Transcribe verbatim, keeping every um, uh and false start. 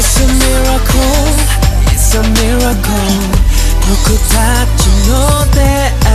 It's a miracle, it's a miracle. 僕たちの出会い